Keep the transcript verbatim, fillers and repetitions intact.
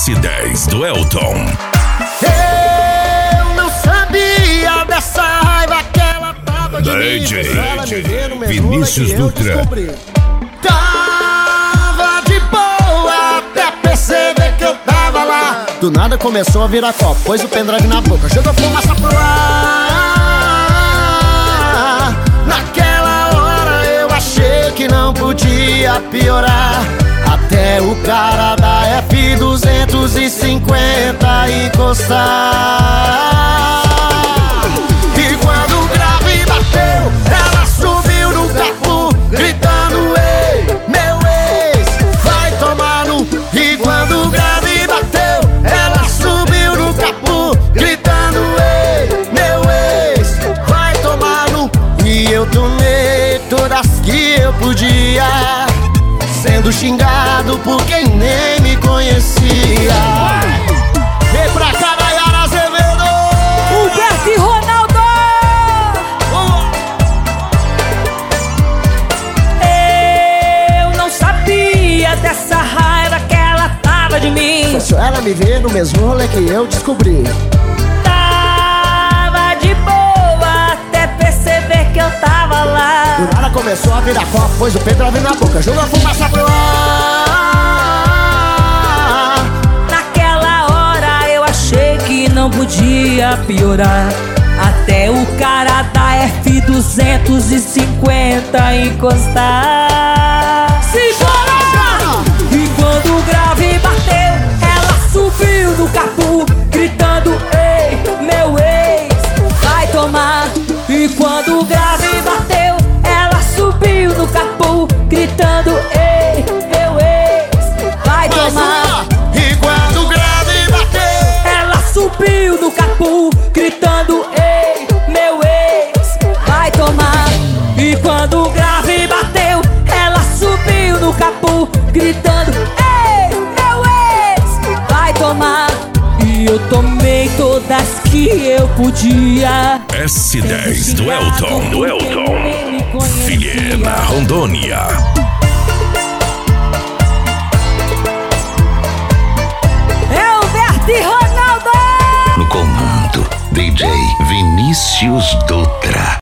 S dez do Elton. Eu não sabia dessa raiva que ela tava de D J, mim. Ela me vê no mesmo Vinícius rolê que eu Dutra. descobri. Tava de boa até perceber que eu tava lá. Do nada começou a virar copo, pôs o pendrive na boca, jogou fumaça pro ar. Naquela hora eu achei que não podia piorar, até o cara da F duzentos e cinquenta encostar. E quando o grave bateu, ela subiu no capô, gritando: ei, meu ex, vai tomar no... E quando o grave bateu, ela subiu no capô, gritando: ei, meu ex, vai tomar no... E eu tomei todas que eu podia, sendo xingado por quem nem me conhecia. Vem pra cá, Nayara Azevedo! Humberto e Ronaldo! Eu não sabia dessa raiva que ela tava de mim. Foi só ela me ver no mesmo rolê que eu descobri. Tava de boa até perceber que eu tava lá. Do nada começou a virar copo, pôs o pendrive na boca, jogou a fumaça pro ar. Naquela hora eu achei que não podia piorar, até o cara da F duzentos e cinquenta encostar. Simbora! E quando o grave bateu, ela subiu no capô, gritando: ei, meu ex, vai tomar. E quando o grave bateu, ela subiu no capô, gritando: ei, meu ex, vai tomar. E quando o grave bateu, Ela subiu no capô, gritando: ei, meu ex, vai tomar. E quando o grave bateu, ela subiu no capô, gritando: ei, meu ex, vai tomar. E eu tomei todas que eu podia. S dez do Elton. Do Elton. Vilhena, Rondônia. É Humberto e Ronaldo! No comando, D J Vinícius Dutra.